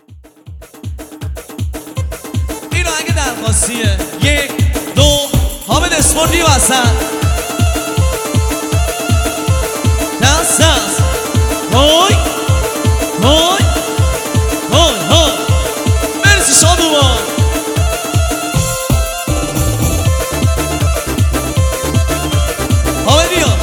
اینو اگه درخواستیه 1 2 حامد اسپورتی وسط دست های های های های مرسی شادومان حامد بیا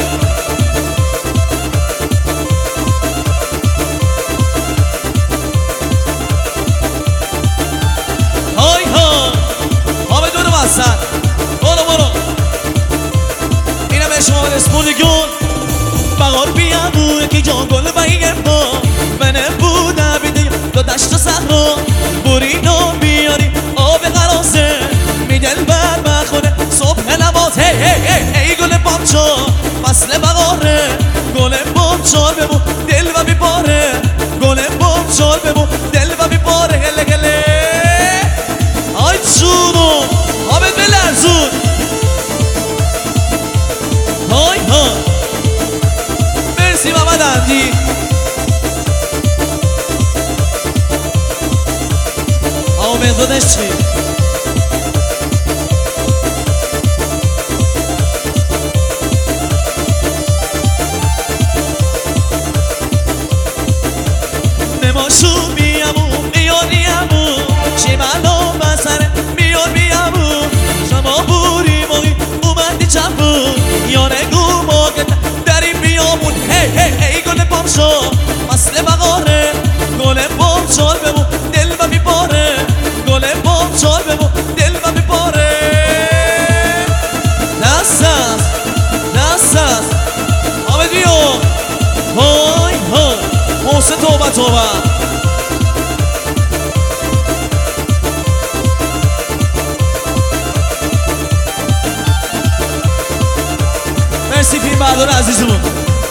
های های حامد برو وسط برو اینم عشق حامد اسپورتی گل بغار بیابو یکی جان گل بایه با منه بودم بیدیم دو دشت و صحرا برینو بیاری آب قرازه میدل بر مخونه صبح نماز هی هی هی ای گل بامچار فصل بغاره گل بامچار بمون دل و بیپاره گل بامچار بمون دل و بیپاره هله هله آی جونو حامد بلرزون های های مرسی محمد اندی آقا مقدادش چی؟ نماشو میامون میانیمون شیمالو مسره میان میامون شما بوری موی اومدی چپون یانه گو موقت داریم بیامون هی هی هی گل بامشو مسل بغاره گل بامشار بمون دل و بیپاره گل بامشار بمون دل و بیپاره دست است حامد بیو های های محسن توبه مرسی فیلم بردار عزیزمون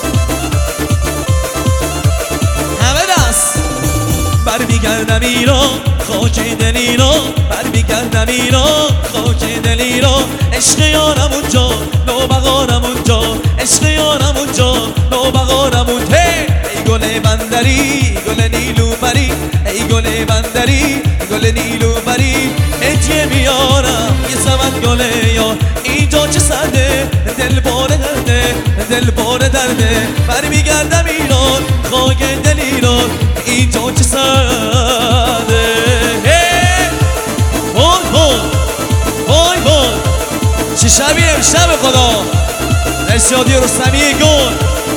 همه دست برمیگردم ایران خاک دل ایران برمیگردم ایران خاک دل ایران عشق یارم اونجا نوبغارم اونجا عشق یارم اونجا نوبغارم اونجا ای گل بندری گل نیلوفری ای گل بندری گل نیلوفری هدیه میارم یه زمن گله یار اینجا چه سرده دل باره درده برمیگردم ایران خاک دل ایران اینجا چه سرده های چه شبی امشب خدا مرسی عادی رستمی گل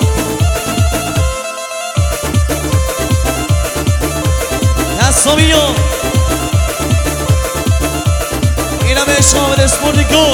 دستا بیان اینم عشق حامد اسپورتی گل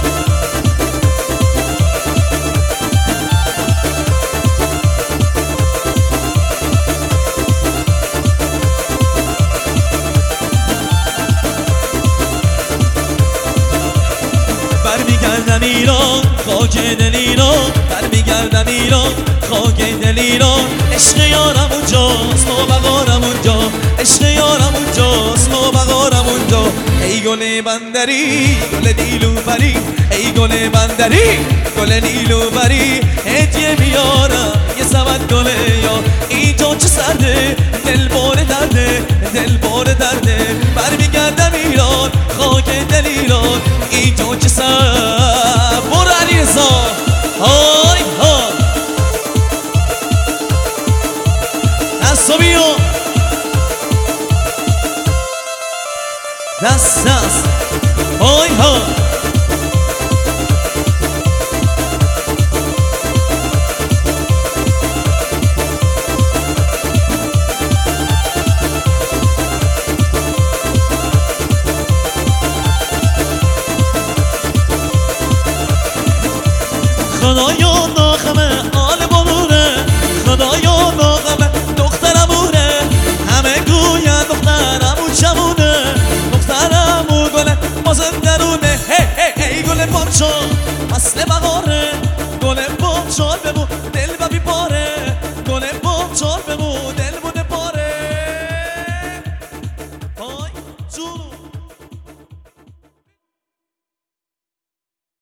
برمیگردم ایران خاک دل ایران برمیگردم ایران خاک دل ایران عشق یارم اونجاست نوبغارم اونجا عشق یارم اونجاست نوبغارم اونجا ای گل بندری گل نیلوفری ای گل بندری گل نیلوفری هدیه میارم یه زمن گله یار اینجا چه سرده دل باره درده برمیگردم ایران خاک دل ایران اینجا چه سر برو علیرضا های های دستا بیان دست های های خدایا ناخمه آل بلوره خدایا ناخمه دخترمونه همه گوین دخترمون شمونه دخترمون گله مازم درونه هی هی هی گل پارچا مسل بغاره